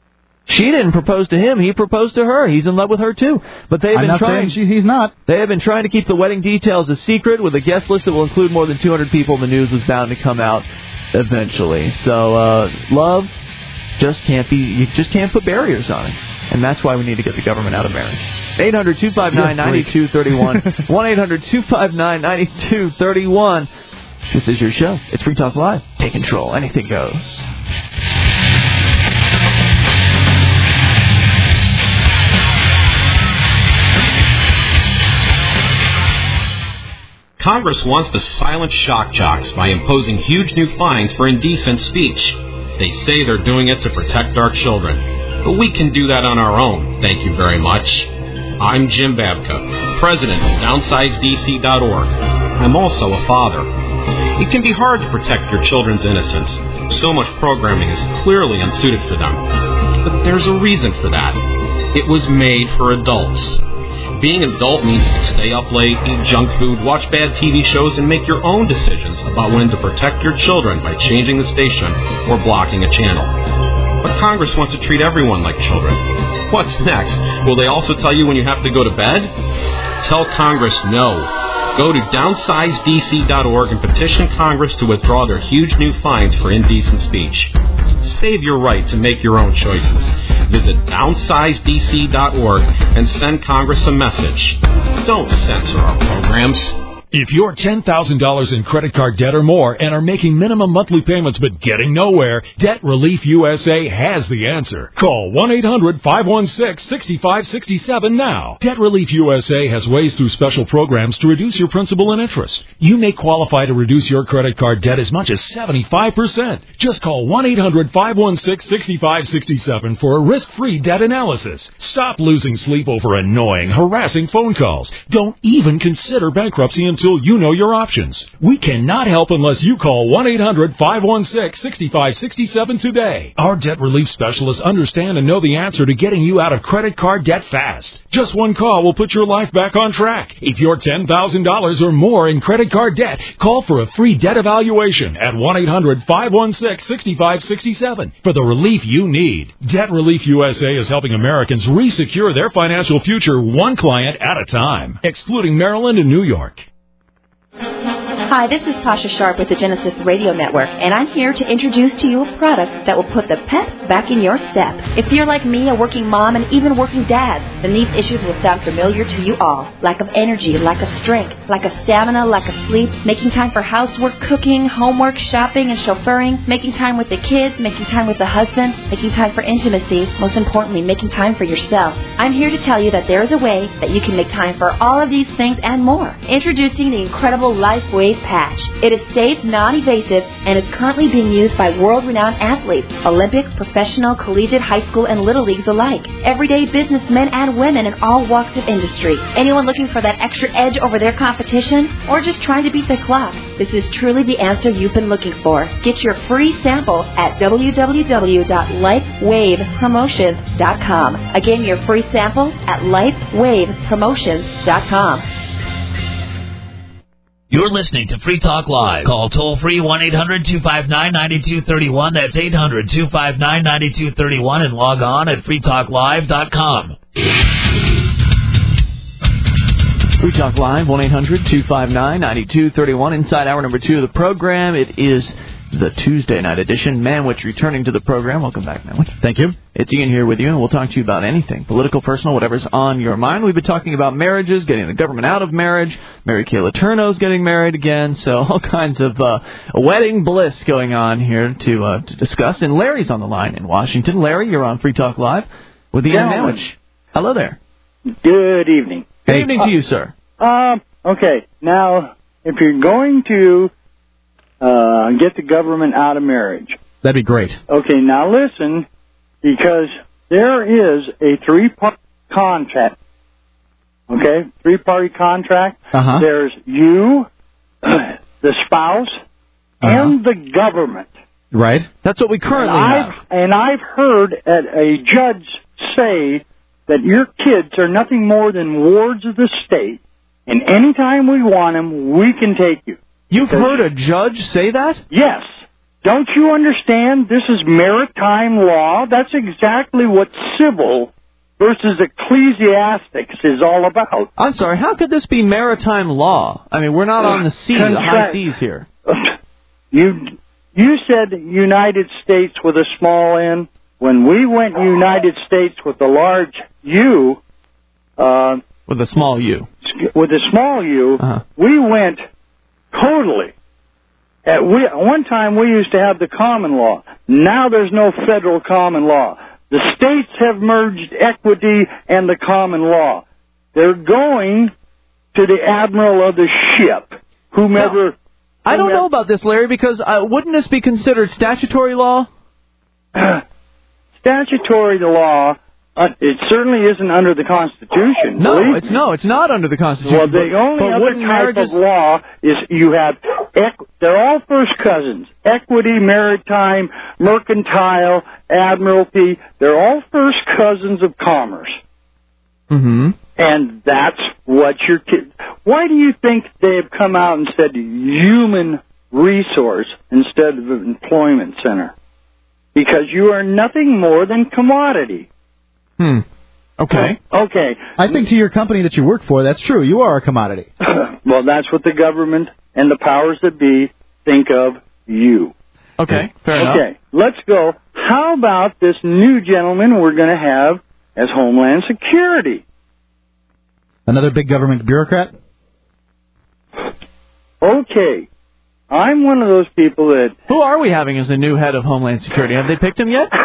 She didn't propose to him. He proposed to her. He's in love with her, too. But they've I'm been not trying. saying she, he's not. They have been trying to keep the wedding details a secret with a guest list that will include more than two hundred people. The news was bound to come out. eventually. So uh, love just can't be, you just can't put barriers on it. And that's why we need to get the government out of marriage. eight hundred two five nine nine two three one. one eight hundred two five nine nine two three one. This is your show. It's Free Talk Live. Take control. Anything goes. Congress wants to silence shock jocks by imposing huge new fines for indecent speech. They say they're doing it to protect our children. But we can do that on our own, thank you very much. I'm Jim Babka, president of downsize D C dot org. I'm also a father. It can be hard to protect your children's innocence. So much programming is clearly unsuited for them. But there's a reason for that. It was made for adults. Being an adult means you can stay up late, eat junk food, watch bad T V shows, and make your own decisions about when to protect your children by changing the station or blocking a channel. But Congress wants to treat everyone like children. What's next? Will they also tell you when you have to go to bed? Tell Congress no. Go to downsize D C dot org and petition Congress to withdraw their huge new fines for indecent speech. Save your right to make your own choices. Visit downsize D C dot org and send Congress a message. Don't censor our programs. If you're ten thousand dollars in credit card debt or more and are making minimum monthly payments but getting nowhere, Debt Relief U S A has the answer. Call one eight hundred five one six six five six seven now. Debt Relief U S A has ways through special programs to reduce your principal and interest. You may qualify to reduce your credit card debt as much as seventy-five percent. Just call one eight hundred five one six six five six seven for a risk-free debt analysis. Stop losing sleep over annoying, harassing phone calls. Don't even consider bankruptcy until you know your options. We cannot help unless you call one eight hundred five one six six five six seven today. Our debt relief specialists understand and know the answer to getting you out of credit card debt fast. Just one call will put your life back on track. If you're ten thousand dollars or more in credit card debt, call for a free debt evaluation at one eight hundred five one six six five six seven for the relief you need. Debt Relief U S A is helping Americans re-secure their financial future one client at a time, excluding Maryland and New York. Hi, this is Tasha Sharp with the Genesis Radio Network, and I'm here to introduce to you a product that will put the pep back in your step. If you're like me, a working mom, and even working dad, then these issues will sound familiar to you all. Lack of energy, lack of strength, lack of stamina, lack of sleep, making time for housework, cooking, homework, shopping, and chauffeuring, making time with the kids, making time with the husband, making time for intimacy, most importantly, making time for yourself. I'm here to tell you that there is a way that you can make time for all of these things and more. Introducing the incredible LifeWave patch. It is safe, non-invasive, and is currently being used by world-renowned athletes, Olympics, professional, collegiate, high school, and little leagues alike. Everyday businessmen and women in all walks of industry. Anyone looking for that extra edge over their competition? Or just trying to beat the clock? This is truly the answer you've been looking for. Get your free sample at w w w dot life wave promotions dot com. Again, your free sample at life wave promotions dot com. You're listening to Free Talk Live. Call toll-free one eight hundred two five nine nine two three one. That's eight hundred two five nine nine two three one and log on at free talk live dot com. Free Talk Live, one eight hundred two five nine nine two three one. Inside hour number two of the program. It is the Tuesday night edition. Manwich returning to the program. Welcome back, Manwich. Thank you. It's Ian here with you, and we'll talk to you about anything, political, personal, whatever's on your mind. We've been talking about marriages, getting the government out of marriage. Mary Kay Letourneau's getting married again, so all kinds of uh, wedding bliss going on here to uh, to discuss. And Larry's on the line in Washington. Larry, you're on Free Talk Live with Ian Manwich. Hello there. Good evening. Good evening to you, sir. Um. Okay. Now, if you're going to uh, get the government out of marriage, that'd be great. Okay. Now listen, because there is a three-part contract. Okay, three-party contract. Uh-huh. There's you, the spouse, uh-huh. and the government. Right. That's what we currently and have. I've, and I've heard at a judge say that your kids are nothing more than wards of the state, and anytime we want them, we can take you. You've heard a judge say that? Yes. Don't you understand? This is maritime law. That's exactly what civil versus ecclesiastics is all about. I'm sorry, how could this be maritime law? I mean, we're not on the sea, Contract- the high seas here. You you said United States with a small N. When we went United States with a large U, uh, with a small U, with a small U, uh-huh. we went totally. At we, one time we used to have the common law. Now there's no federal common law. The states have merged equity and the common law. They're going to the admiral of the ship, whomever. No, I don't know about this, Larry, because uh, wouldn't this be considered statutory law? Statutory law, uh, it certainly isn't under the Constitution. No, it's no, it's not under the Constitution. Well, the but, only but other type marriages... of law is you have, equ- they're all first cousins. Equity, maritime, mercantile, admiralty, they're all first cousins of commerce. Mm-hmm. And that's what your kids... Why do you think they have come out and said human resource instead of employment center? Because you are nothing more than commodity. Hmm. Okay. Okay. I think to your company that you work for, that's true. You are a commodity. Well, that's what the government and the powers that be think of you. Okay. Fair enough. Okay. Let's go. How about this new gentleman we're going to have as Homeland Security? Another big government bureaucrat? Okay. I'm one of those people that... Who are we having as the new head of Homeland Security? Have they picked him yet?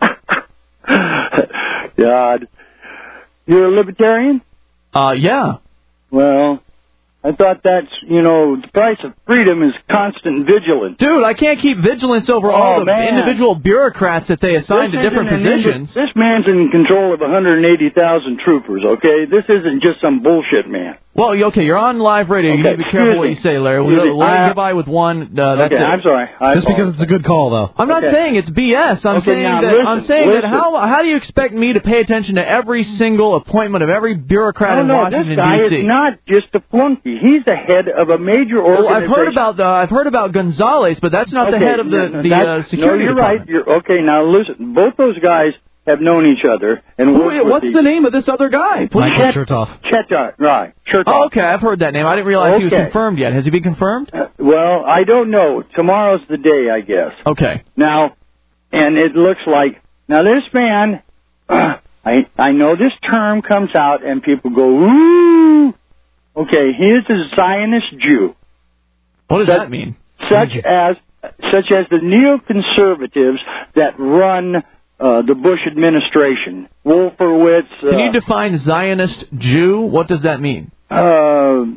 God. You're a libertarian? Uh, yeah. Well, I thought that's, you know, the price of freedom is constant vigilance. Dude, I can't keep vigilance over oh, all the man. individual bureaucrats that they assign this to different positions. Indi- this man's in control of one hundred eighty thousand troopers, okay? This isn't just some bullshit man. Well, okay, you're on live radio. Okay, You need to be careful excuse what you me. say, Larry. Excuse We'll me. let I- you get by with one. Uh, that's okay, it. I'm sorry. I Just because it's a good call, though. I'm not Okay. saying it's B S. I'm Okay, saying now that listen, I'm saying that listen. how how do you expect me to pay attention to every single appointment of every bureaucrat No, in no, Washington this guy D C? is not just a flunky. He's the head of a major Well, organization. I've heard about the I've heard about Gonzalez, but that's not okay, the head of the no, the that's- uh, security No, you're department. right. You're, okay, now listen. Both those guys have known each other and Who- worked with what's the, the name of this other guy? Please. Michael Chertoff. Chertoff, right? Chertoff. Oh, okay, I've heard that name. I didn't realize he was Okay. confirmed yet. Has he been confirmed? Uh, well, I don't know. Tomorrow's the day, I guess. Okay. Now, and it looks like now this man. Uh, I I know this term comes out and people go ooh. Okay, he is a Zionist Jew. What does Such- that mean? Such as such as the neoconservatives that run uh, the Bush administration. Wolfowitz. Uh, Can you define Zionist Jew? What does that mean? Uh,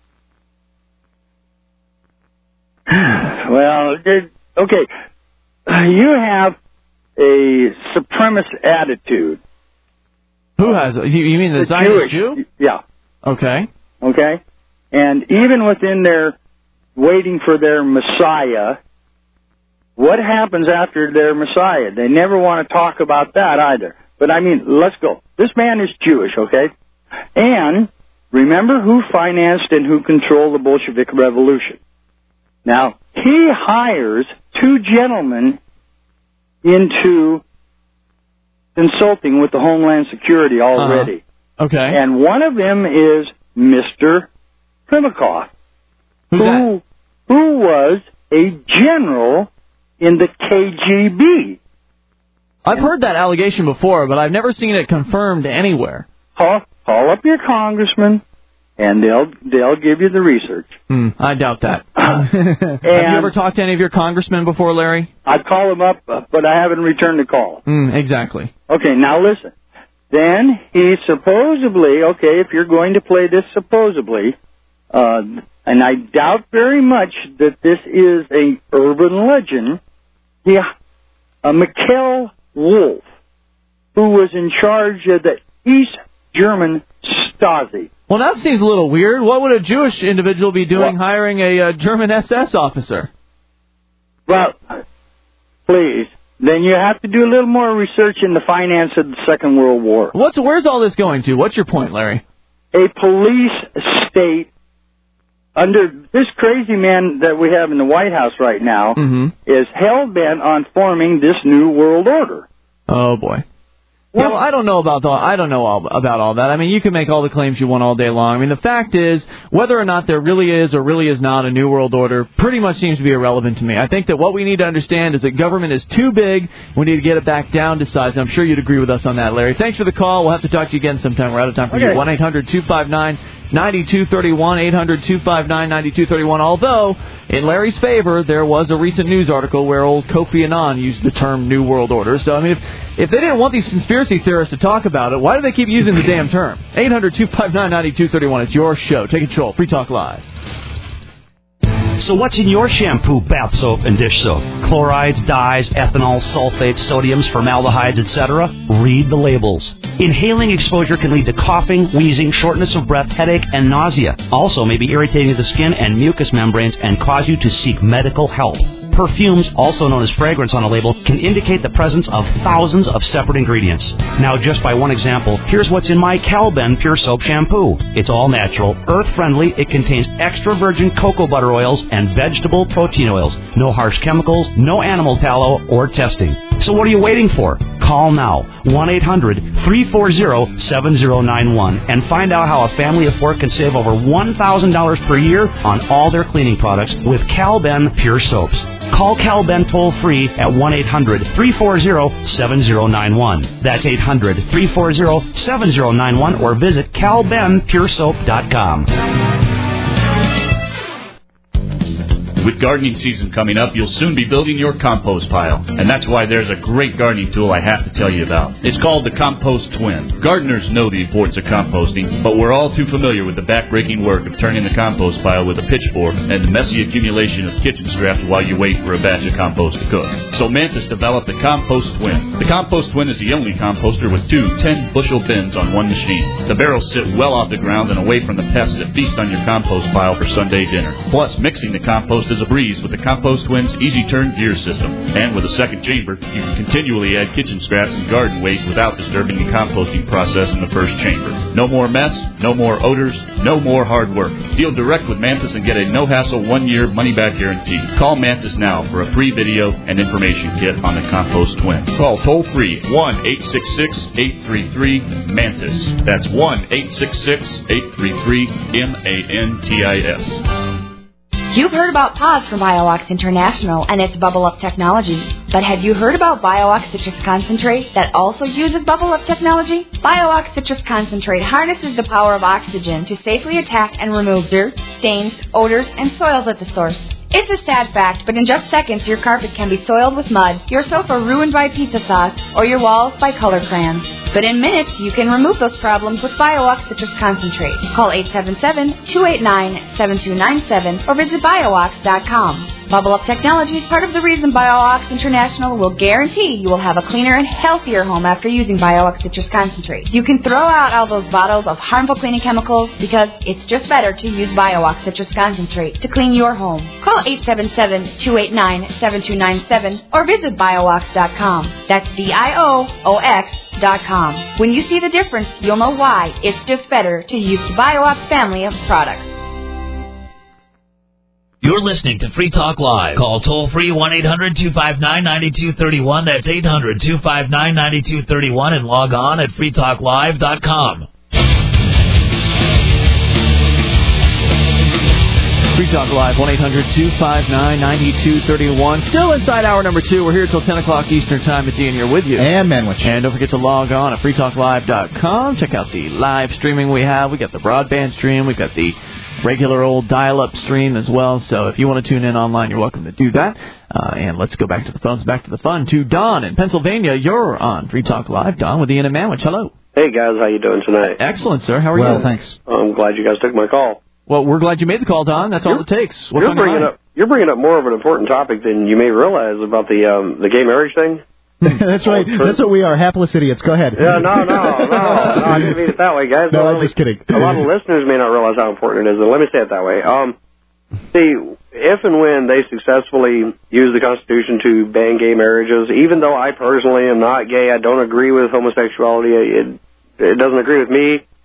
well, it, okay. You have a supremacist attitude. Who has it? You, you mean the, The Zionist Jewish, Jew? Yeah. Okay. Okay? And even within their waiting for their Messiah, what happens after their Messiah? They never want to talk about that either. But I mean, let's go. This man is Jewish, okay? And remember who financed and who controlled the Bolshevik Revolution. Now, he hires two gentlemen into consulting with the Homeland Security already. Uh-huh. Okay. And one of them is Mister Primakov, Who's who that? who was a general in the K G B. I've heard that allegation before, but I've never seen it confirmed anywhere. Call, call up your congressman, and they'll they'll give you the research. Hmm, I doubt that. Have And you ever talked to any of your congressmen before, Larry? I call him up, uh, but I haven't returned the call. Hmm, exactly. Okay, now listen. Then he supposedly, okay, if you're going to play this supposedly, uh, and I doubt very much that this is a urban legend, yeah, uh, Mikhail Wolf, who was in charge of the East German Stasi. Well, that seems a little weird. What would a Jewish individual be doing hiring a uh, German S S officer? Well, please, then you have to do a little more research in the finance of the Second World War. What's where's all this going to? What's your point, Larry? A police state under this crazy man that we have in the White House right now Mm-hmm. is hell-bent on forming this new world order. Oh, boy. Yeah, well, I don't know about the, I don't know all, about all that. I mean, you can make all the claims you want all day long. I mean, the fact is, whether or not there really is or really is not a New World Order pretty much seems to be irrelevant to me. I think that what we need to understand is that government is too big. We need to get it back down to size. I'm sure you'd agree with us on that, Larry. Thanks for the call. We'll have to talk to you again sometime. We're out of time for Okay. you. one eight hundred two five nine nine two three one, eight hundred two five nine nine two three one. Although, in Larry's favor, there was a recent news article where old Kofi Annan used the term New World Order. So, I mean, if, if they didn't want these conspiracy theorists to talk about it, why do they keep using the damn term? eight hundred two five nine nine two three one. It's your show. Take control. Free Talk Live. So what's in your shampoo, bath soap, and dish soap? Chlorides, dyes, ethanol, sulfates, sodiums, formaldehydes, et cetera? Read the labels. Inhaling exposure can lead to coughing, wheezing, shortness of breath, headache, and nausea. Also may be irritating to the skin and mucous membranes and cause you to seek medical help. Perfumes, also known as fragrance on a label, can indicate the presence of thousands of separate ingredients. Now, just by one example, here's what's in my Calben Pure Soap Shampoo. It's all natural, earth-friendly, it contains extra virgin cocoa butter oils and vegetable protein oils. No harsh chemicals, no animal tallow, or testing. So what are you waiting for? Call now, one eight hundred three four zero seven zero nine one, and find out how a family of four can save over one thousand dollars per year on all their cleaning products with Calben Pure Soaps. Call Calben toll-free at one eight hundred three four zero seven zero nine one. That's eight hundred three four zero seven zero nine one, or visit cal ben pure soap dot com. With gardening season coming up, you'll soon be building your compost pile. And that's why there's a great gardening tool I have to tell you about. It's called the Compost Twin. Gardeners know the importance of composting, but we're all too familiar with the back-breaking work of turning the compost pile with a pitchfork and the messy accumulation of kitchen scraps while you wait for a batch of compost to cook. So Mantis developed the Compost Twin. The Compost Twin is the only composter with two ten-bushel bins on one machine. The barrels sit well off the ground and away from the pests that feast on your compost pile for Sunday dinner. Plus, mixing the compost is a breeze with the Compost Twin's easy turn gear system. And with a second chamber, you can continually add kitchen scraps and garden waste without disturbing the composting process in the first chamber. No more mess, no more odors, no more hard work. Deal direct with Mantis and get a no-hassle one-year money-back guarantee. Call Mantis now for a free video and information kit on the Compost Twin. Call toll-free one eight six six eight three three MANTIS. That's one eight six six eight three three M A N T I S. You've heard about P A W S from BioOx International and its Bubble Up technology. But have you heard about BioOx Citrus Concentrate that also uses Bubble Up technology? BioOx Citrus Concentrate harnesses the power of oxygen to safely attack and remove dirt, stains, odors, and soils at the source. It's a sad fact, but in just seconds your carpet can be soiled with mud, your sofa ruined by pizza sauce, or your walls by color crayons. But in minutes, you can remove those problems with BioOx Citrus Concentrate. Call eight seven seven, two eight nine, seven two nine seven or visit bioox dot com. Bubble Up Technology is part of the reason BioOx International will guarantee you will have a cleaner and healthier home after using BioOx Citrus Concentrate. You can throw out all those bottles of harmful cleaning chemicals because it's just better to use BioOx Citrus Concentrate to clean your home. Call eight seven seven, two eight nine, seven two nine seven or visit bioox dot com. That's B I O O X dot com. When you see the difference, you'll know why it's just better to use the BioOx family of products. You're listening to Free Talk Live. Call toll-free one eight hundred two five nine nine two three one. That's eight hundred two five nine nine two three one and log on at free talk live dot com. Free Talk Live, one eight hundred two five nine nine two three one. Still inside hour number two. We're here till ten o'clock Eastern Time. It's Ian here with you. And Manwich. And don't forget to log on at free talk live dot com. Check out the live streaming we have. We got the broadband stream. We got the regular old dial-up stream as well. So if you want to tune in online, you're welcome to do that. Uh, and let's go back to the phones, back to the fun, to Don in Pennsylvania. You're on Free Talk Live. Don with Ian and Manwich. Hello. Hey, guys. How you doing tonight? Excellent, sir. How are well, you? Well, thanks. I'm glad you guys took my call. Well, we're glad you made the call, Don. That's you're, all it takes. What's you're on your bringing mind? up you're bringing up more of an important topic than you may realize about the um, the gay marriage thing. That's right. That's what we are, hapless idiots. Go ahead. Yeah, no, no, no, no. I didn't mean it that way, guys. No, no I'm only, just kidding. A lot of listeners may not realize how important it is, and let me say it that way. Um, see, if and when they successfully use the Constitution to ban gay marriages, even though I personally am not gay, I don't agree with homosexuality. It it doesn't agree with me.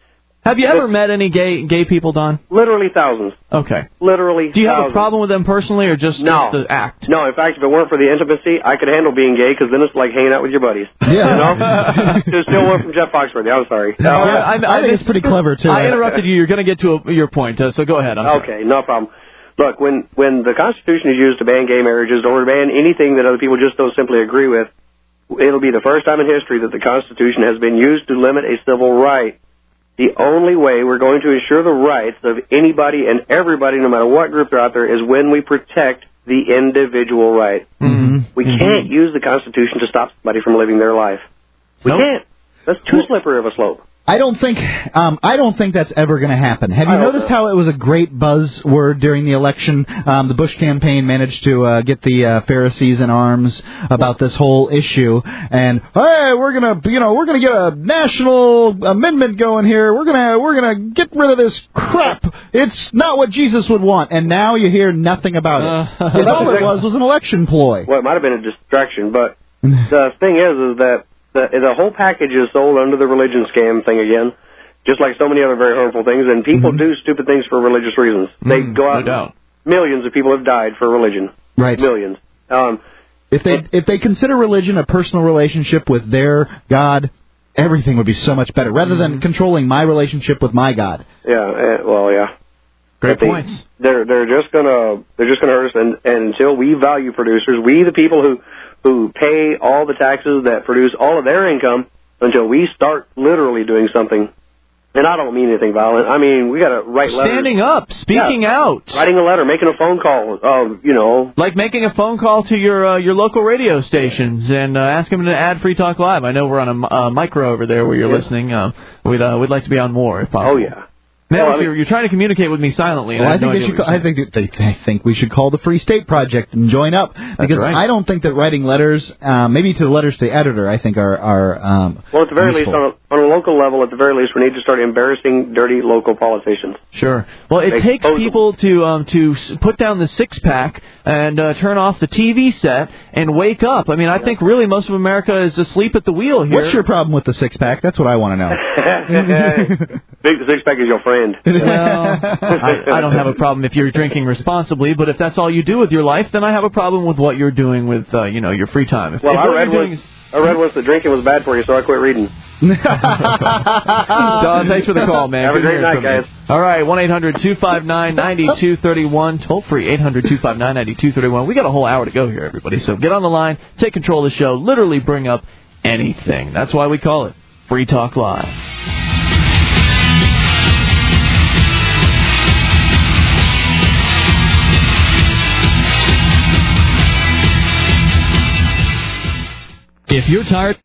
Have you ever met any gay gay people, Don? Literally thousands. Okay. Literally Do you have thousands. a problem with them personally, or just, No. just the act? No, in fact, if it weren't for the intimacy, I could handle being gay, because then it's like hanging out with your buddies. Yeah. You know? There's still one from Jeff Foxworthy. I'm sorry. No, Uh, I, I, I think it's pretty clever, too. I interrupted you. You're going to get to a, your point, uh, so go ahead. I'm sorry. Okay, no problem. Look, when, when the Constitution is used to ban gay marriages or to ban anything that other people just don't simply agree with, it'll be the first time in history that the Constitution has been used to limit a civil right. The only way we're going to ensure the rights of anybody and everybody, no matter what group they're out there, is when we protect the individual right. Mm-hmm. We mm-hmm. can't use the Constitution to stop somebody from living their life. We Nope. can't. That's too slippery of a slope. I don't think um, I don't think that's ever going to happen. Have you I hope noticed not. how it was a great buzzword during the election? Um, the Bush campaign managed to uh, get the uh, Pharisees in arms about this whole issue, and hey, we're gonna you know we're gonna get a national amendment going here. We're gonna we're gonna get rid of this crap. It's not what Jesus would want. And now you hear nothing about it. Uh, Because all it was was an election ploy. Well, it might have been a distraction, but the thing is, is that the, the whole package is sold under the religion scam thing again, just like so many other very harmful things, and people Mm-hmm. do stupid things for religious reasons. They Mm, go no out, doubt. millions of people have died for religion. Right. Millions. Um, If they if they consider religion a personal relationship with their God, everything would be so much better, rather than controlling my relationship with my God. yeah, uh, well, yeah. Great But they- points. They're they're just gonna they're just gonna hurt us, and, and until we value producers, we the people who who pay all the taxes that produce all of their income, until we start literally doing something. And I don't mean anything violent. I mean, we got to write letters. Standing up, speaking Yeah. out. Writing a letter, making a phone call, um, you know. Like making a phone call to your uh, your local radio stations and uh, ask them to add Free Talk Live. I know we're on a uh, micro over there where you're Yeah. listening. Uh, we'd uh, we'd like to be on more if possible. Oh, yeah. Man, Well, I if mean- you're, you're trying to communicate with me silently. And Well, I, I have no think they idea should. what Call, you're I think that they, they think we should call the Free State Project and join up, because right. I don't think that writing letters, uh, maybe to the letters to the editor, I think are are um, Well, at the very useful. least, on a, on a local level, at the very least, we need to start embarrassing dirty local politicians. Sure. Well, it They takes pose- people to um, to s- put down the six pack and uh, turn off the T V set and wake up. I mean, I think really most of America is asleep at the wheel here. What's your problem with the six pack? That's what I want to know. Big the six pack is your friend. Well, I, I don't have a problem if you're drinking responsibly, but if that's all you do with your life, then I have a problem with what you're doing with uh, you know your free time. If, Well, if I what read you're doing once. is- I read once that drinking was bad for you, so I quit reading. Don, thanks for the call, man. Have a Good great hearing night, from you. guys. All right, one eight hundred two five nine nine two three one, toll free eight hundred two five nine nine two three one. We got a whole hour to go here, everybody. So get on the line, take control of the show, literally bring up anything. That's why we call it Free Talk Live. If you're tired